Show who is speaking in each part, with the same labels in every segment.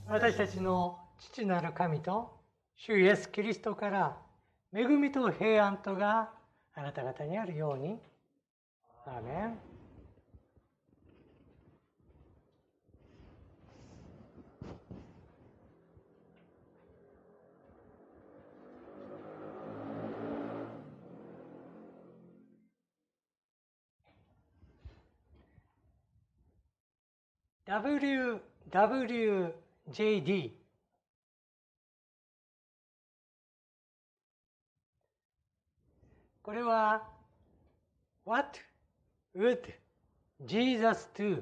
Speaker 1: 私たちの父なる神と主イエス・キリストから恵みと平安とがあなた方にあるように。アーメン。WWJD。これは What would Jesus do?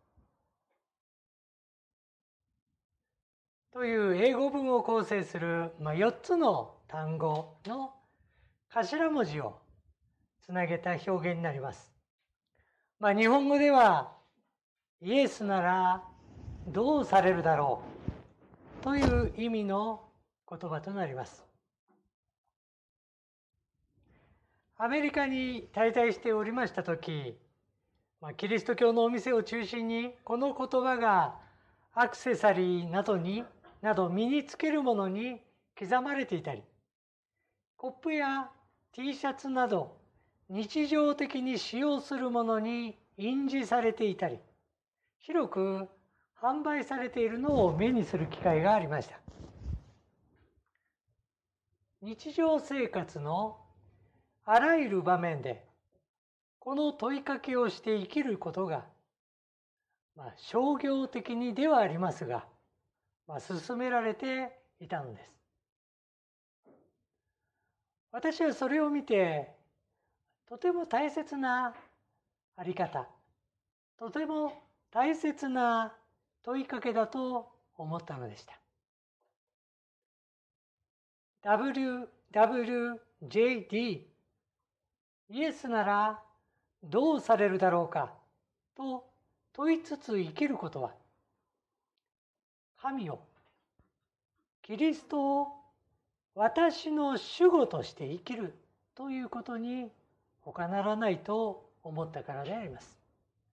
Speaker 1: という英語文を構成する4つの単語の頭文字をつなげた表現になります。日本語ではイエスならどうされるだろうという意味の言葉となります。アメリカに滞在しておりましたとき、キリスト教のお店を中心にこの言葉がアクセサリーなど身につけるものに刻まれていたり、コップや T シャツなど日常的に使用するものに印字されていたり、広く販売されているのを目にする機会がありました。日常生活のあらゆる場面でこの問いかけをして生きることが、商業的にではありますが、進められていたのです。私はそれを見て、とても大切なあり方、とても大切な問いかけだと思ったのでした。WWJD、イエスならどうされるだろうかと問いつつ生きることは、神を、キリストを私の主語として生きるということに他ならないと思ったからであります。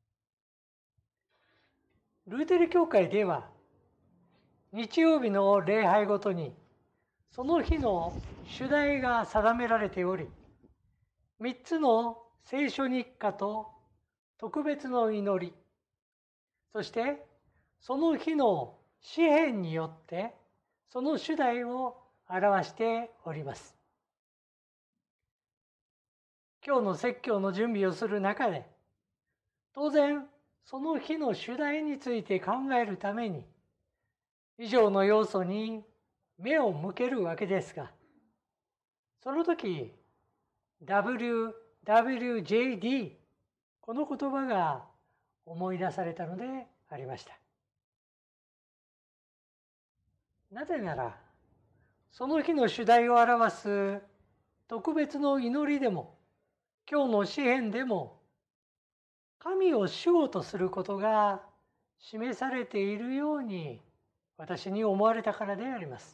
Speaker 1: ルーテル教会では日曜日の礼拝ごとにその日の主題が定められており、3つの聖書日課と特別の祈り、そしてその日の詩篇によってその主題を表しております。今日の説教の準備をする中で、当然その日の主題について考えるために以上の要素に目を向けるわけですが、その時 WWJD、 この言葉が思い出されたのでありました。なぜならその日の主題を表す特別の祈りでも今日の詩篇でも神を主語とすることが示されているように私に思われたからであります。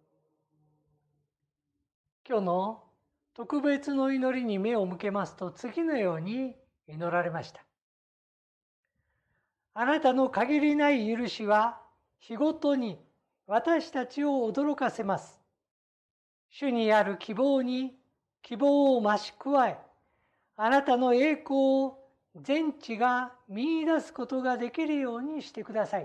Speaker 1: 今日の特別の祈りに目を向けますと次のように祈られました。あなたの限りない許しは日ごとに私たちを驚かせます。主にある希望に希望を増し加え、あなたの栄光を全地が見出すことができるようにしてください。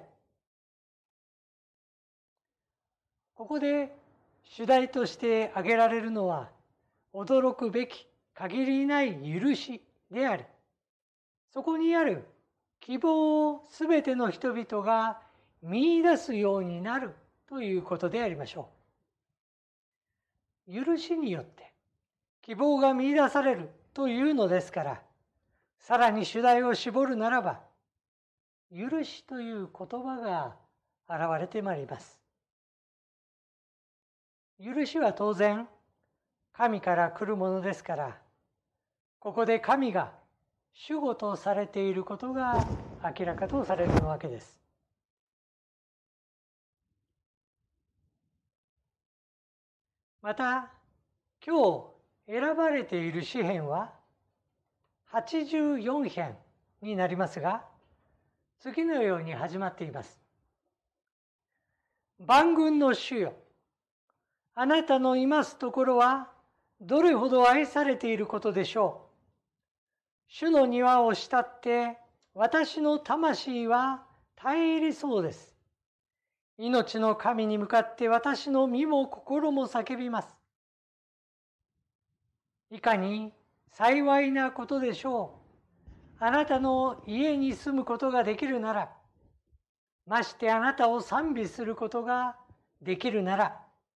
Speaker 1: ここで主題として挙げられるのは、驚くべき限りない許しであり、そこにある希望をすべての人々が見出すようになるということでありましょう。許しによって希望が見出されるというのですから、さらに主題を絞るならば、許しという言葉が現れてまいります。許しは当然神から来るものですから、ここで神が主語とされていることが明らかとされるわけです。また今日選ばれている詩篇は84編になりますが、次のように始まっています。 万軍の主よ、あなたのいますところはどれほど愛されていることでしょう。主の庭を慕って私の魂は絶え入りそうです。命の神に向かって私の身も心も叫びます。いかに幸いなことでしょう。あなたの家に住むことができるなら、ましてあなたを賛美することができるなら。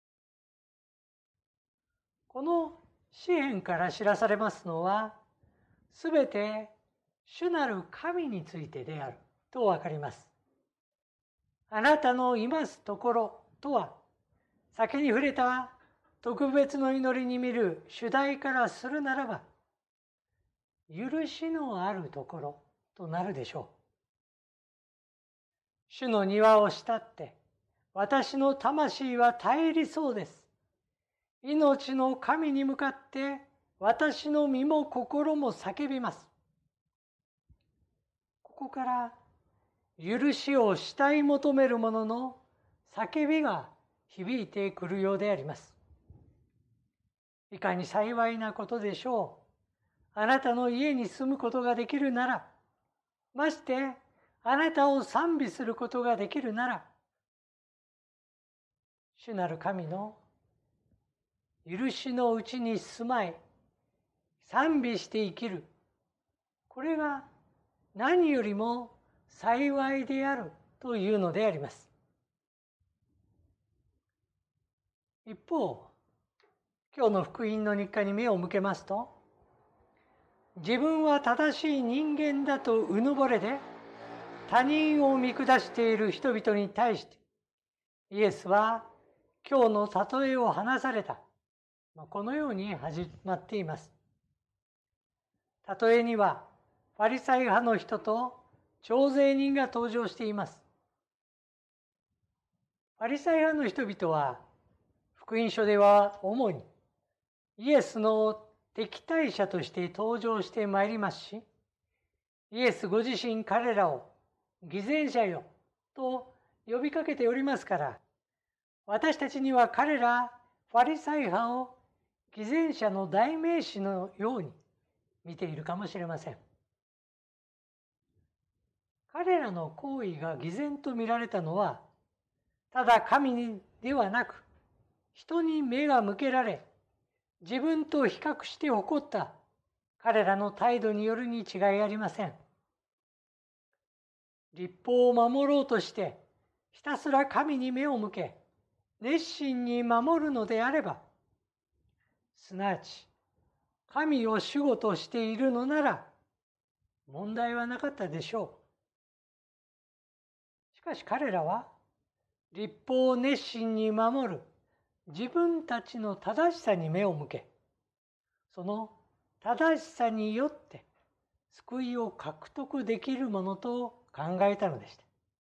Speaker 1: この詩篇から知らされますのは、すべて主なる神についてであるとわかります。あなたのいますところとは、先に触れた特別の祈りに見る主題からするならば、許しのあるところとなるでしょう。主の庭を慕って、私の魂は絶えりそうです。命の神に向かって、私の身も心も叫びます。ここから、許しを慕い求める者の叫びが響いてくるようであります。いかに幸いなことでしょう。あなたの家に住むことができるなら、ましてあなたを賛美することができるなら、主なる神の許しのうちに住まい、賛美して生きる。これが何よりも幸いであるというのであります。一方、今日の福音の日課に目を向けますと、自分は正しい人間だとうぬぼれで他人を見下している人々に対してイエスは今日の例えを話された。このように始まっています。例えにはファリサイ派の人と徴税人が登場しています。ファリサイ派の人々は福音書では主にイエスの敵対者として登場してまいりますし、イエスご自身彼らを偽善者よと呼びかけておりますから、私たちには彼らファリサイ派を偽善者の代名詞のように見ているかもしれません。彼らの行為が偽善と見られたのは、ただ神にではなく、人に目が向けられ、自分と比較して起こった彼らの態度によるに違いありません。律法を守ろうとして、ひたすら神に目を向け、熱心に守るのであれば、すなわち、神を主語としているのなら、問題はなかったでしょう。しかし彼らは、律法を熱心に守る自分たちの正しさに目を向け、その正しさによって救いを獲得できるものと考えたのでした。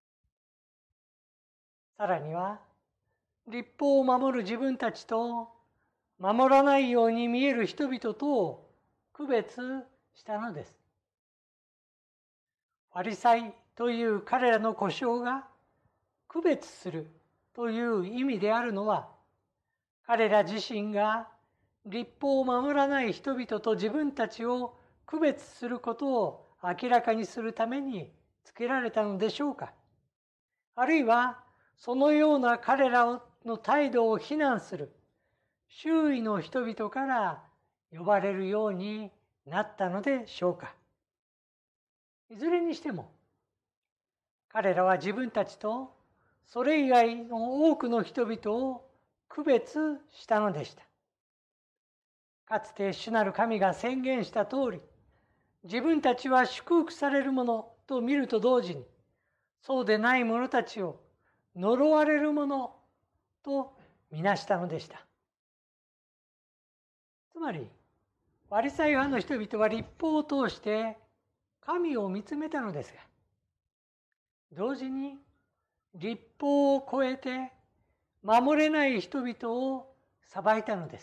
Speaker 1: さらには、律法を守る自分たちと守らないように見える人々とを区別したのです。ファリサイという彼らの呼称が区別するという意味であるのは、彼ら自身が律法を守らない人々と自分たちを区別することを明らかにするためにつけられたのでしょうか。あるいはそのような彼らの態度を非難する周囲の人々から呼ばれるようになったのでしょうか。いずれにしても、彼らは自分たちとそれ以外の多くの人々を区別したのでした。かつて主なる神が宣言した通り、自分たちは祝福されるものと見ると同時に、そうでない者たちを呪われるものとみなしたのでした。つまり、ファリサイ派の人々は律法を通して神を見つめたのですが、同時に律法を超えて守れない人々を裁いたのです。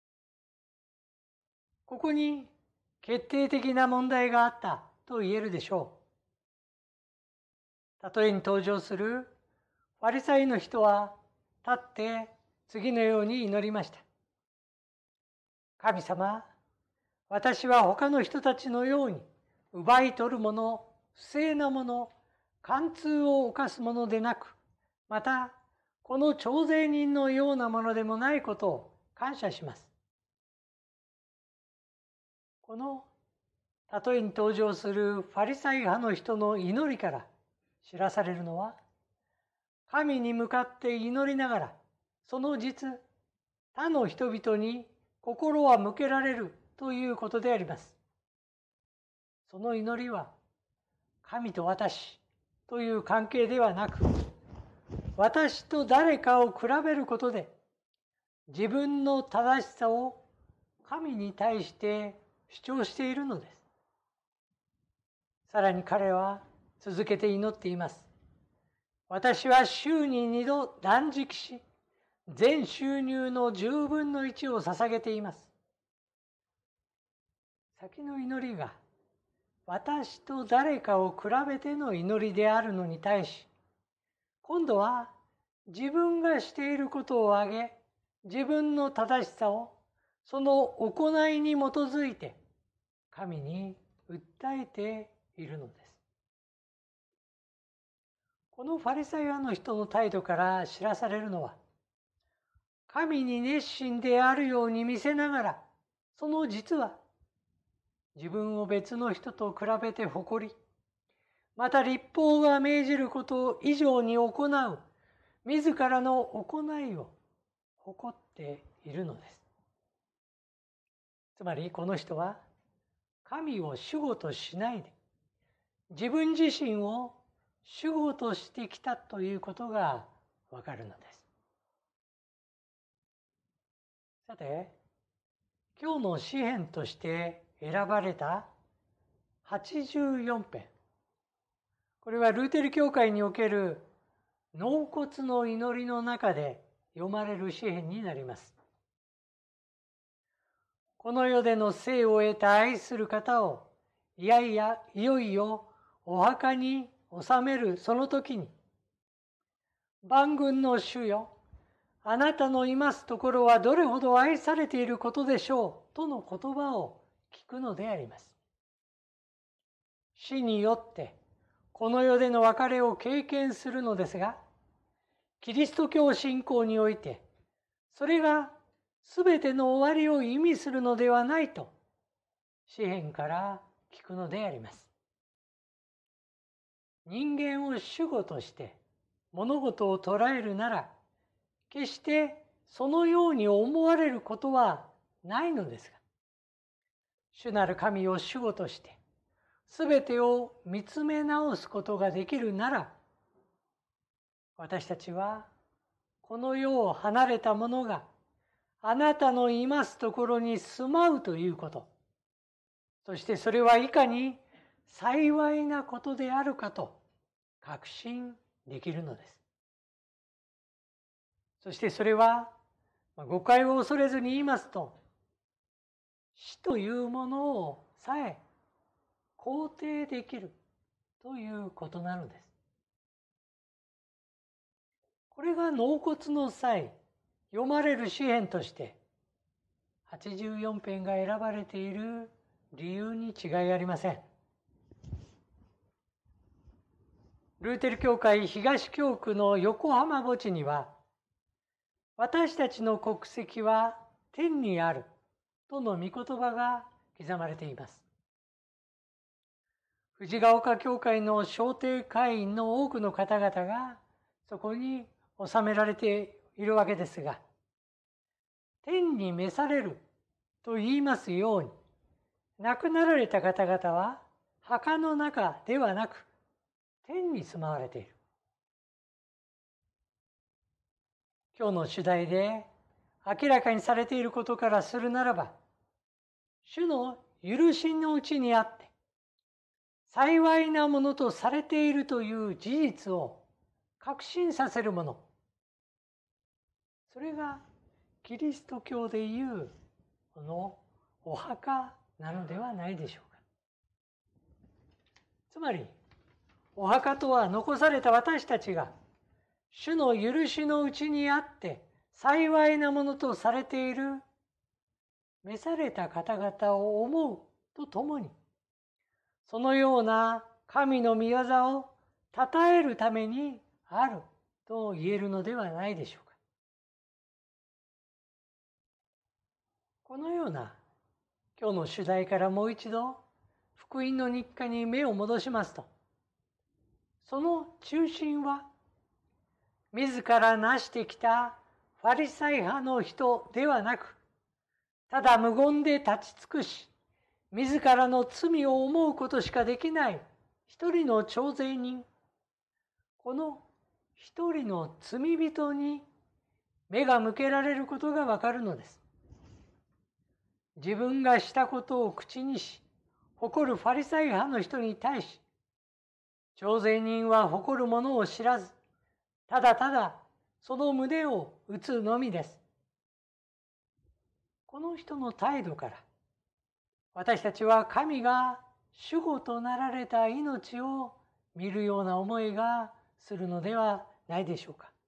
Speaker 1: ここに決定的な問題があったと言えるでしょう。例えに登場するファリサイの人は立って次のように祈りました。神様、私は他の人たちのように奪い取るもの、不正なもの、貫通を犯すものでなく、またこの徴税人のようなものでもないことを感謝します。この例えに登場するファリサイ派の人の祈りから知らされるのは、神に向かって祈りながら、その実、他の人々に心は向けられるということであります。その祈りは、神と私という関係ではなく、私と誰かを比べることで、自分の正しさを神に対して主張しているのです。さらに彼は続けて祈っています。私は週に2度断食し、全収入の10分の1を捧げています。先の祈りが私と誰かを比べての祈りであるのに対し、今度は自分がしていることを挙げ、自分の正しさをその行いに基づいて神に訴えているのです。このファリサイ派の人の態度から知らされるのは、神に熱心であるように見せながら、その実は自分を別の人と比べて誇り、また律法が命じること以上に行う自らの行いを誇っているのです。つまりこの人は神を主語としないで、自分自身を主語としてきたということがわかるのです。さて、今日の詩編として選ばれた84編。これはルーテル教会における納骨の祈りの中で読まれる詩編になります。この世での生を得た愛する方を、いよいよお墓に納めるその時に、万軍の主よ、あなたのいますところはどれほど愛されていることでしょうとの言葉を聞くのであります。死によってこの世での別れを経験するのですが、キリスト教信仰においてそれがすべての終わりを意味するのではないと詩編から聞くのであります。人間を主語として物事を捉えるなら、決してそのように思われることはないのですが、主なる神を主語としてすべてを見つめ直すことができるなら、私たちはこの世を離れた者があなたのいますところに住まうということ、そしてそれはいかに幸いなことであるかと確信できるのです。そしてそれは誤解を恐れずに言いますと、死というものをさえ肯定できるということなのです。これが納骨の際読まれる詩編として84編が選ばれている理由に違いありません。ルーテル教会東京区の横浜墓地には、私たちの国籍は天にあるとの御言葉が刻まれています。藤ヶ丘教会の招待会員の多くの方々がそこに収められているわけですが、天に召されると言いますように、亡くなられた方々は墓の中ではなく天に住まわれている。今日の主題で明らかにされていることからするならば、主の許しのうちにあって幸いなものとされているという事実を確信させるもの、それがキリスト教でいうこのお墓なのではないでしょうか。つまりお墓とは残された私たちが主の許しのうちにあって幸いなものとされている召された方々を思うとともに、そのような神の御業を称えるためにあると言えるのではないでしょうか。このような今日の主題からもう一度福音の日課に目を戻しますと、その中心は自らなしてきたファリサイ派の人ではなく、ただ無言で立ち尽くし、自らの罪を思うことしかできない一人の徴税人、この一人の罪人に目が向けられることがわかるのです。自分がしたことを口にし、誇るファリサイ派の人に対し、徴税人は誇るものを知らず、ただただその胸を打つのみです。この人の態度から、私たちは神が主語となられた命を見るような思いがするのではないでしょうか。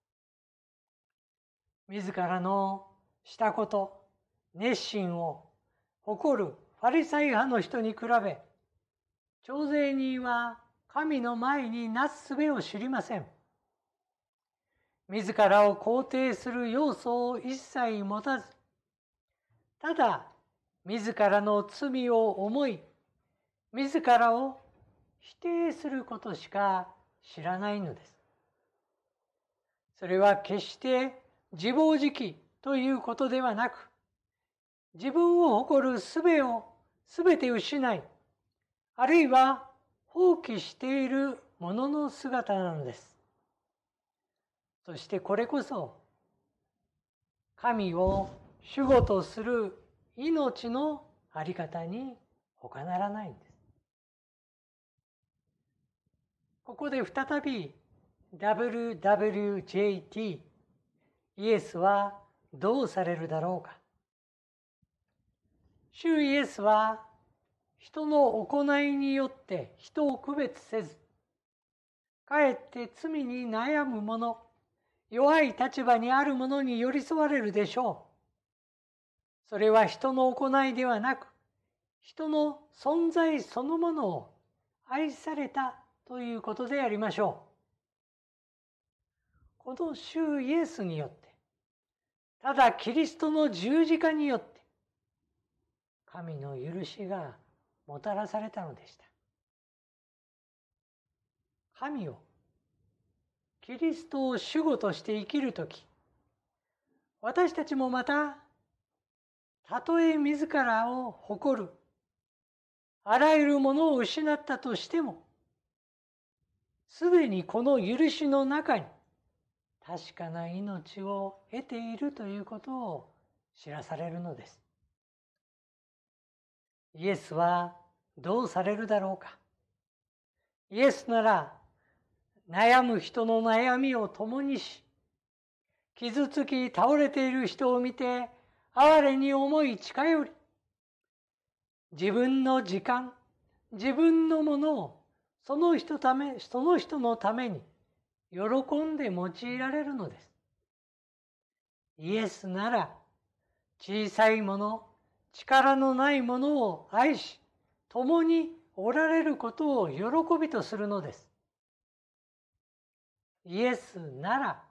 Speaker 1: 自らのしたこと、熱心を誇るファリサイ派の人に比べ、徴税人は神の前になすすべを知りません。自らを肯定する要素を一切持たず、ただ自らの罪を思い、自らを否定することしか知らないのです。それは決して自暴自棄ということではなく、自分を誇る術をすべて失い、あるいは放棄しているものの姿なのです。そしてこれこそ、神を主語とする命のあり方に他ならないんです。ここで再び WWJT、イエスはどうされるだろうか。主イエスは人の行いによって人を区別せず、かえって罪に悩む者、弱い立場にある者に寄り添われるでしょう。それは人の行いではなく、人の存在そのものを愛されたということでありましょう。この主イエスによって、ただキリストの十字架によって、神の許しがもたらされたのでした。神を、キリストを主語として生きるとき、私たちもまた、たとえ自らを誇る、あらゆるものを失ったとしても、すでにこの許しの中に、確かな命を得ているということを知らされるのです。イエスはどうされるだろうか。イエスなら悩む人の悩みを共にし、傷つき倒れている人を見て哀れに思い近寄り、自分の時間、自分のものをその人のために喜んで用いられるのです。イエスなら小さいもの、力のないものを愛し、共におられることを喜びとするのです。イエスなら、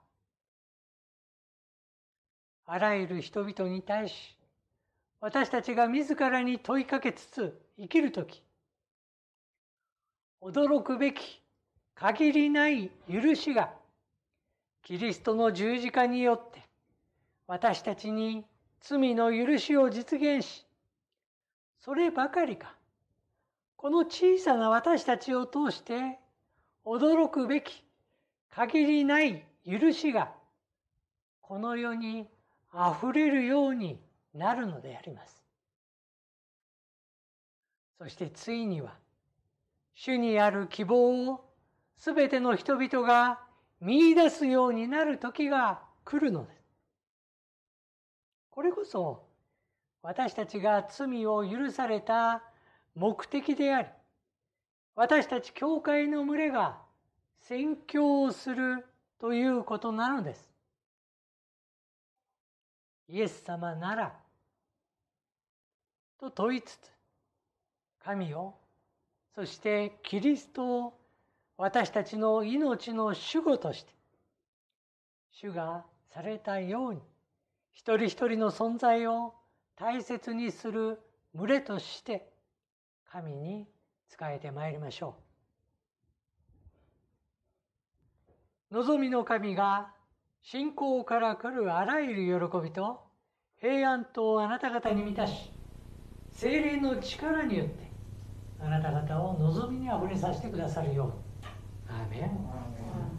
Speaker 1: あらゆる人々に対し、私たちが自らに問いかけつつ生きるとき、驚くべき限りない許しが、キリストの十字架によって、私たちに罪の許しを実現し、そればかりか、この小さな私たちを通して、驚くべき限りない許しが、この世にあふれるようになるのであります。そしてついには、主にある希望をすべての人々が見出すようになる時が来るのです。これこそ私たちが罪を許された目的であり、私たち教会の群れが宣教をするということなのです。イエス様ならと問いつつ、神を、そしてキリストを私たちの命の主語として、主がされたように、一人一人の存在を大切にする群れとして、神に仕えてまいりましょう。望みの神が信仰から来るあらゆる喜びと平安とあなた方に満たし、聖霊の力によってあなた方を望みにあふれさせてくださるように。アーメン。